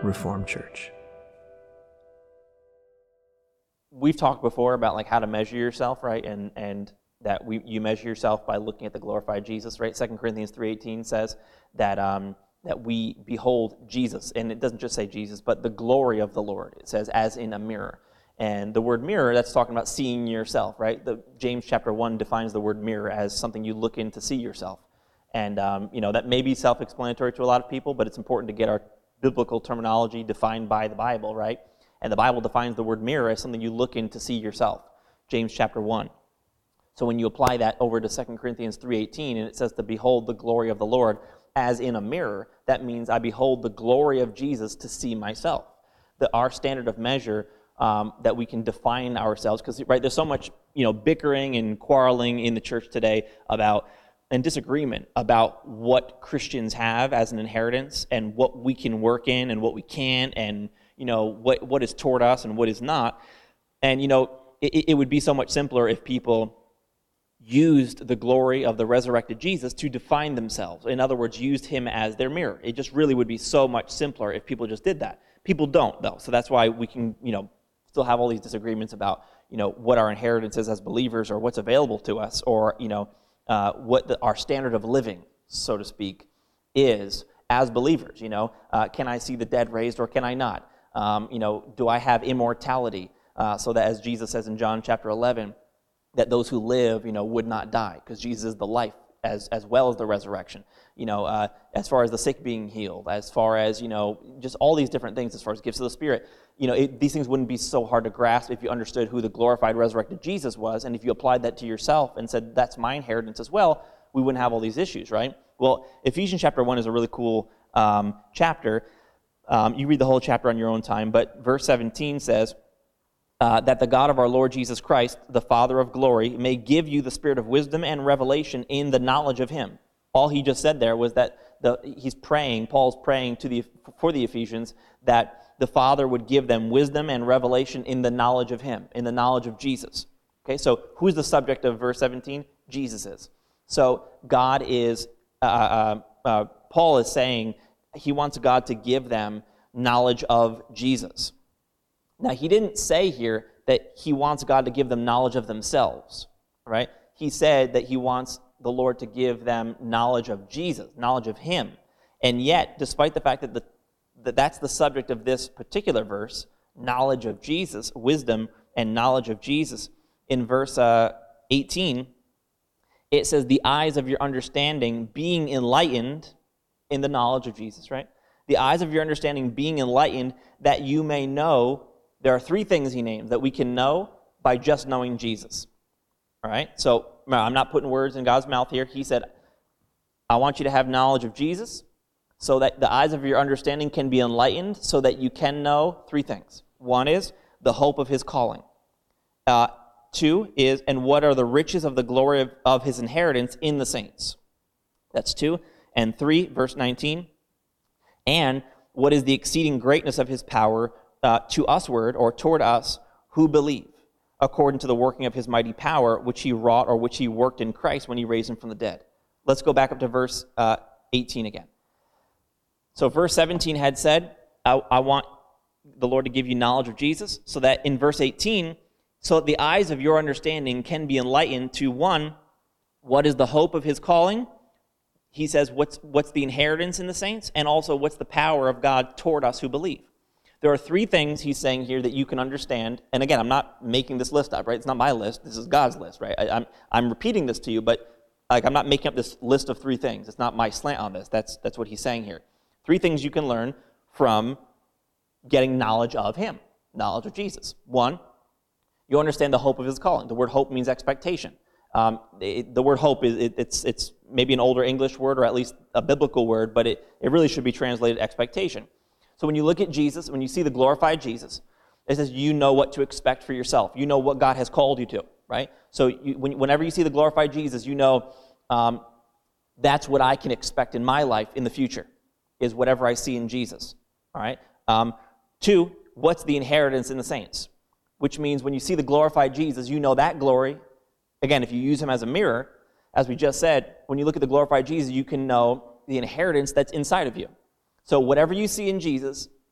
Reformed Church. We've talked before about like how to measure yourself, right? And that you measure yourself by looking at the glorified Jesus, right? 2 Corinthians 3:18 says that that we behold Jesus, and it doesn't just say Jesus, but the glory of the Lord. It says as in a mirror. And the word mirror, that's talking about seeing yourself, right? James chapter 1 defines the word mirror as something you look in to see yourself. And that may be self-explanatory to a lot of people, but it's important to get our biblical terminology defined by the Bible, right? And the Bible defines the word mirror as something you look in to see yourself. James chapter 1. So when you apply that over to 2 Corinthians 3:18, and it says to behold the glory of the Lord as in a mirror, that means I behold the glory of Jesus to see myself. Our standard of measure that we can define ourselves, because right, there's so much bickering and quarreling in the church today and disagreement about what Christians have as an inheritance and what we can work in and what we can't, and what is toward us and what is not. And it would be so much simpler if people used the glory of the resurrected Jesus to define themselves. In other words, used him as their mirror. It just really would be so much simpler if people just did that. People don't, though. So that's why we can, still have all these disagreements about, what our inheritance is as believers, or what's available to us, or, what our standard of living, so to speak, is as believers. Can I see the dead raised or can I not? Do I have immortality? So that, as Jesus says in John chapter 11, that those who live, would not die, because Jesus is the life as well as the resurrection. As far as the sick being healed, as far as, just all these different things, as far as gifts of the Spirit, these things wouldn't be so hard to grasp if you understood who the glorified, resurrected Jesus was, and if you applied that to yourself and said, that's my inheritance as well, we wouldn't have all these issues, right? Well, Ephesians chapter 1 is a really cool chapter. You read the whole chapter on your own time, but verse 17 says, that the God of our Lord Jesus Christ, the Father of glory, may give you the spirit of wisdom and revelation in the knowledge of him. All he just said there was that Paul's praying for the Ephesians, that the Father would give them wisdom and revelation in the knowledge of him, in the knowledge of Jesus. Okay, so who's the subject of verse 17? Jesus is. So God is, Paul is saying he wants God to give them knowledge of Jesus. Now, he didn't say here that he wants God to give them knowledge of themselves, right? He said that he wants the Lord to give them knowledge of Jesus, knowledge of him. And yet, despite the fact that that's the subject of this particular verse, knowledge of Jesus, wisdom and knowledge of Jesus, in verse 18, it says, the eyes of your understanding being enlightened in the knowledge of Jesus, right? The eyes of your understanding being enlightened, that you may know. There are three things he names that we can know by just knowing Jesus. All right? So I'm not putting words in God's mouth here. He said, I want you to have knowledge of Jesus so that the eyes of your understanding can be enlightened, so that you can know three things. One is the hope of his calling. Two is, and what are the riches of the glory of his inheritance in the saints? That's two. And three, verse 19, and what is the exceeding greatness of his power to usward, or toward us, who believe, according to the working of his mighty power, which he wrought, or which he worked in Christ when he raised him from the dead. Let's go back up to verse 18 again. So verse 17 had said, I want the Lord to give you knowledge of Jesus, so that in verse 18, so that the eyes of your understanding can be enlightened to, one, what is the hope of his calling? He says, what's the inheritance in the saints? And also, what's the power of God toward us who believe? There are three things he's saying here that you can understand. And again, I'm not making this list up, right? It's not my list. This is God's list, right? I'm repeating this to you, but I'm not making up this list of three things. It's not my slant on this. That's what he's saying here. Three things you can learn from getting knowledge of him, knowledge of Jesus. One, you understand the hope of his calling. The word hope means expectation. The word hope, it's maybe an older English word, or at least a biblical word, but it really should be translated expectation. So when you look at Jesus, when you see the glorified Jesus, it says you know what to expect for yourself. You know what God has called you to, right? So whenever you see the glorified Jesus, you know that's what I can expect in my life in the future, is whatever I see in Jesus, all right? Two, what's the inheritance in the saints? Which means when you see the glorified Jesus, you know that glory. Again, if you use him as a mirror, as we just said, when you look at the glorified Jesus, you can know the inheritance that's inside of you. So whatever you see in Jesus,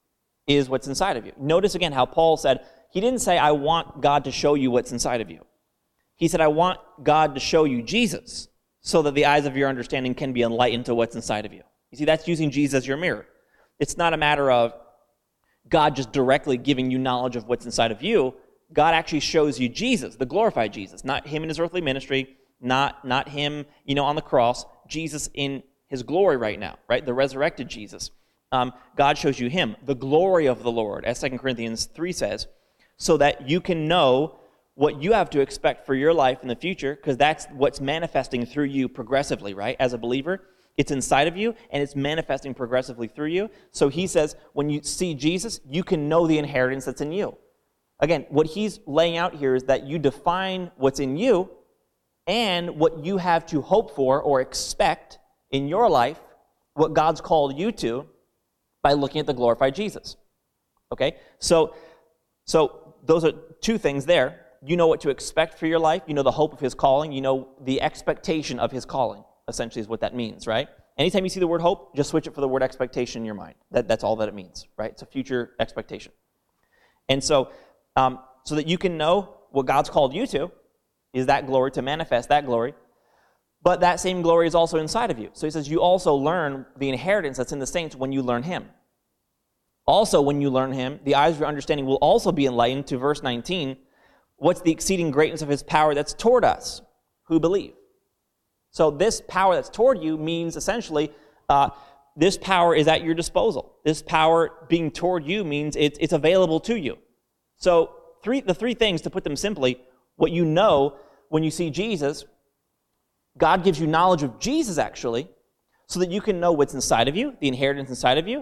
is what's inside of you. Notice again how Paul said, he didn't say, I want God to show you what's inside of you. He said, I want God to show you Jesus so that the eyes of your understanding can be enlightened to what's inside of you. You see, that's using Jesus as your mirror. It's not a matter of God just directly giving you knowledge of what's inside of you. God actually shows you Jesus, the glorified Jesus, not him in his earthly ministry, not him, on the cross, Jesus in his glory right now, right? The resurrected Jesus. God shows you him, the glory of the Lord, as 2 Corinthians 3 says, so that you can know what you have to expect for your life in the future, because that's what's manifesting through you progressively, right? As a believer, it's inside of you, and it's manifesting progressively through you. So he says, when you see Jesus, you can know the inheritance that's in you. Again, what he's laying out here is that you define what's in you and what you have to hope for or expect in your life, what God's called you to, by looking at the glorified Jesus. Okay? So those are two things there. You know what to expect for your life. You know the hope of his calling. You know the expectation of his calling, essentially is what that means, right? Anytime you see the word hope, just switch it for the word expectation in your mind. That's all that it means, right? It's a future expectation. And so that you can know what God's called you to is that glory, to manifest that glory. But that same glory is also inside of you. So he says you also learn the inheritance that's in the saints when you learn him. Also, when you learn him, the eyes of your understanding will also be enlightened to verse 19. What's the exceeding greatness of his power that's toward us who believe? So this power that's toward you means essentially this power is at your disposal. This power being toward you means it's available to you. So the three things, to put them simply, what you know when you see Jesus, God gives you knowledge of Jesus actually, so that you can know what's inside of you, the inheritance inside of you,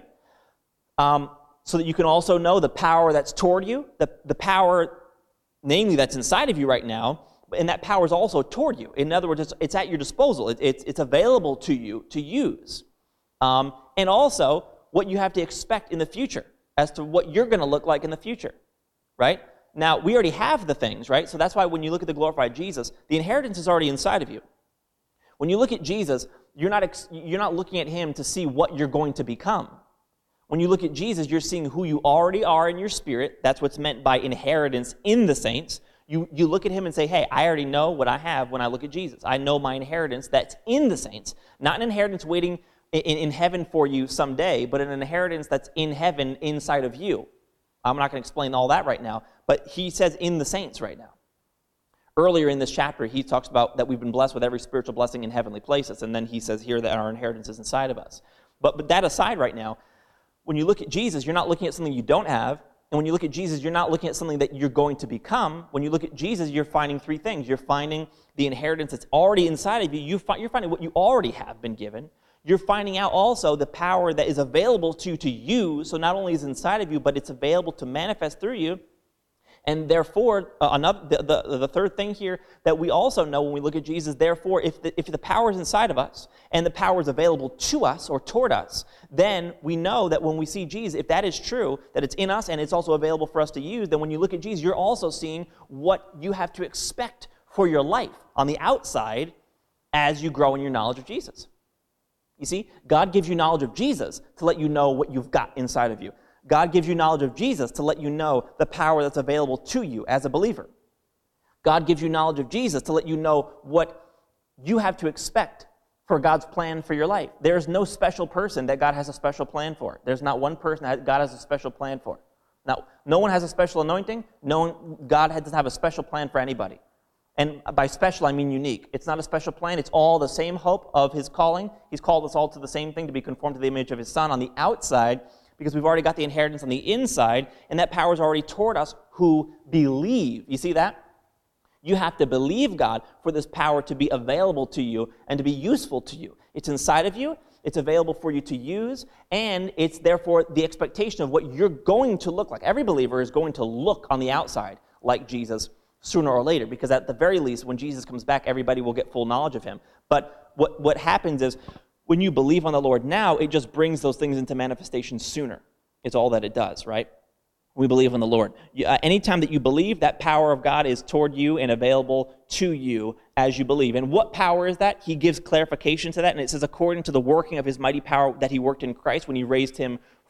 so that you can also know the power that's toward you, the power, namely, that's inside of you right now, and that power is also toward you. In other words, it's at your disposal. It's available to you to use. And also, what you have to expect in the future as to what you're going to look like in the future, right? Now, we already have the things, right? So that's why when you look at the glorified Jesus, the inheritance is already inside of you. When you look at Jesus, you're not looking at him to see what you're going to become. When you look at Jesus, you're seeing who you already are in your spirit. That's what's meant by inheritance in the saints. You look at him and say, hey, I already know what I have when I look at Jesus. I know my inheritance that's in the saints. Not an inheritance waiting in heaven for you someday, but an inheritance that's in heaven inside of you. I'm not going to explain all that right now, but he says in the saints right now. Earlier in this chapter, he talks about that we've been blessed with every spiritual blessing in heavenly places, and then he says here that our inheritance is inside of us. But that aside right now, when you look at Jesus, you're not looking at something you don't have. And when you look at Jesus, you're not looking at something that you're going to become. When you look at Jesus, you're finding three things. You're finding the inheritance that's already inside of you. You're finding what you already have been given. You're finding out also the power that is available to you. So not only is it inside of you, but it's available to manifest through you. And therefore, the third thing here that we also know when we look at Jesus, therefore, if the power is inside of us and the power is available to us or toward us, then we know that when we see Jesus, if that is true, that it's in us and it's also available for us to use, then when you look at Jesus, you're also seeing what you have to expect for your life on the outside as you grow in your knowledge of Jesus. You see, God gives you knowledge of Jesus to let you know what you've got inside of you. God gives you knowledge of Jesus to let you know the power that's available to you as a believer. God gives you knowledge of Jesus to let you know what you have to expect for God's plan for your life. There's no special person that God has a special plan for. There's not one person that God has a special plan for. Now, no one has a special anointing. God doesn't have a special plan for anybody. And by special, I mean unique. It's not a special plan. It's all the same hope of his calling. He's called us all to the same thing, to be conformed to the image of his Son on the outside, because we've already got the inheritance on the inside, and that power is already toward us who believe. You see that? You have to believe God for this power to be available to you and to be useful to you. It's inside of you, it's available for you to use, and it's therefore the expectation of what you're going to look like. Every believer is going to look on the outside like Jesus sooner or later, because at the very least, when Jesus comes back, everybody will get full knowledge of him. But what happens is, when you believe on the Lord now, it just brings those things into manifestation sooner. It's all that it does, right? We believe in the Lord. Anytime that you believe, that power of God is toward you and available to you as you believe. And what power is that? He gives clarification to that, and it says, according to the working of his mighty power that he worked in Christ when he raised him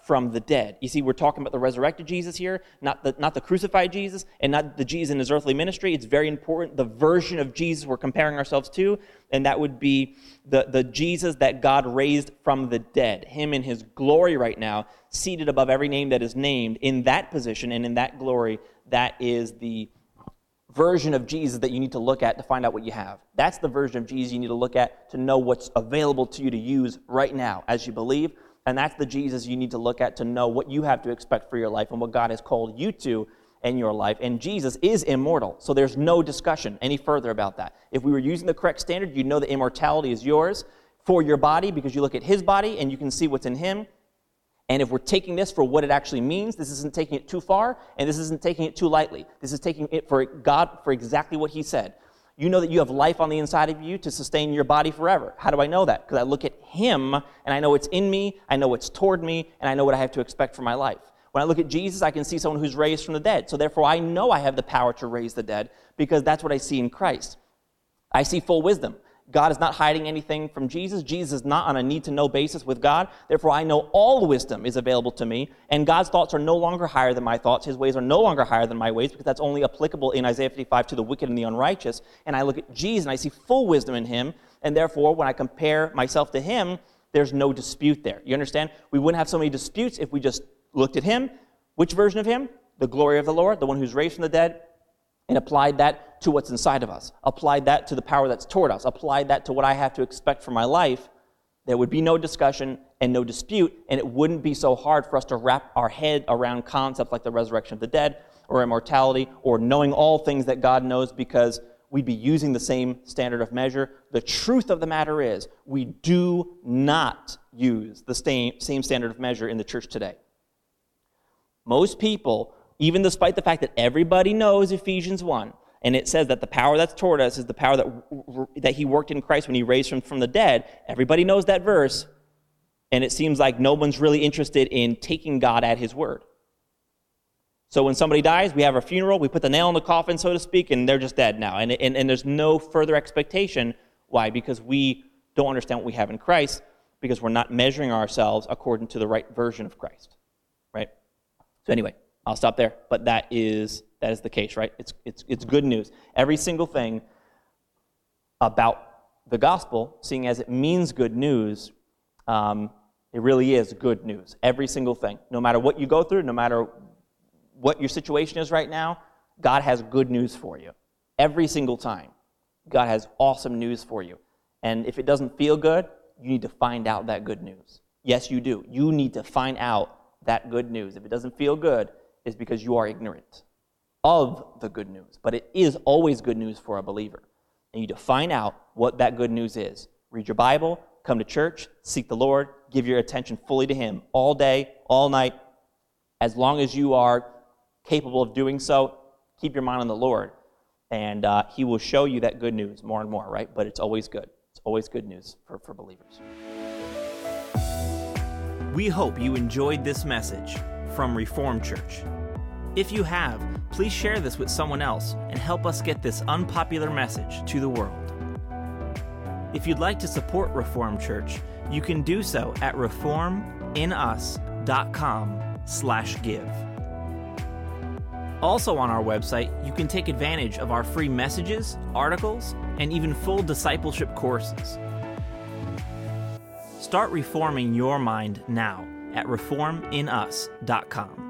from the dead. You see, we're talking about the resurrected Jesus here, not the crucified Jesus, and not the Jesus in his earthly ministry. It's very important, the version of Jesus we're comparing ourselves to, and that would be the Jesus that God raised from the dead. Him in his glory right now, seated above every name that is named, in that position and in that glory. That is the version of Jesus that you need to look at to find out what you have. That's the version of Jesus you need to look at to know what's available to you to use right now as you believe. And that's the Jesus you need to look at to know what you have to expect for your life and what God has called you to in your life. And Jesus is immortal, so there's no discussion any further about that. If we were using the correct standard, you'd know that immortality is yours for your body because you look at his body and you can see what's in him. And if we're taking this for what it actually means, this isn't taking it too far, and this isn't taking it too lightly. This is taking it for God for exactly what he said. You know that you have life on the inside of you to sustain your body forever. How do I know that? Because I look at him, and I know it's in me, I know it's toward me, and I know what I have to expect for my life. When I look at Jesus, I can see someone who's raised from the dead. So therefore, I know I have the power to raise the dead because that's what I see in Christ. I see full wisdom. God is not hiding anything from Jesus. Jesus is not on a need-to-know basis with God. Therefore, I know all wisdom is available to me, and God's thoughts are no longer higher than my thoughts. His ways are no longer higher than my ways, because that's only applicable in Isaiah 55 to the wicked and the unrighteous. And I look at Jesus, and I see full wisdom in him, and therefore, when I compare myself to him, there's no dispute there. You understand? We wouldn't have so many disputes if we just looked at him. Which version of him? The glory of the Lord, the one who's raised from the dead, and applied that to what's inside of us, applied that to the power that's toward us, applied that to what I have to expect for my life, there would be no discussion and no dispute, and it wouldn't be so hard for us to wrap our head around concepts like the resurrection of the dead or immortality or knowing all things that God knows, because we'd be using the same standard of measure. The truth of the matter is we do not use the same standard of measure in the church today. Most people, even despite the fact that everybody knows Ephesians 1, and it says that the power that's toward us is the power that he worked in Christ when he raised him from the dead, everybody knows that verse, and it seems like no one's really interested in taking God at his word. So when somebody dies, we have a funeral, we put the nail in the coffin, so to speak, and they're just dead now. And there's no further expectation. Why? Because we don't understand what we have in Christ, because we're not measuring ourselves according to the right version of Christ. Right? So anyway, I'll stop there, but that is the case, right? It's good news. Every single thing about the gospel, seeing as it means good news, it really is good news. Every single thing. No matter what you go through, no matter what your situation is right now, God has good news for you. Every single time. God has awesome news for you. And if it doesn't feel good, you need to find out that good news. Yes, you do. You need to find out that good news. If it doesn't feel good, it's because you are ignorant of the good news. But it is always good news for a believer. And you need to find out what that good news is. Read your Bible, come to church, seek the Lord, give your attention fully to him all day, all night. As long as you are capable of doing so, keep your mind on the Lord. And he will show you that good news more and more, right? But it's always good. It's always good news for believers. We hope you enjoyed this message from Reformed Church. If you have, please share this with someone else and help us get this unpopular message to the world. If you'd like to support Reformed Church, you can do so at reforminus.com/give. Also on our website, you can take advantage of our free messages, articles, and even full discipleship courses. Start reforming your mind now at reforminus.com.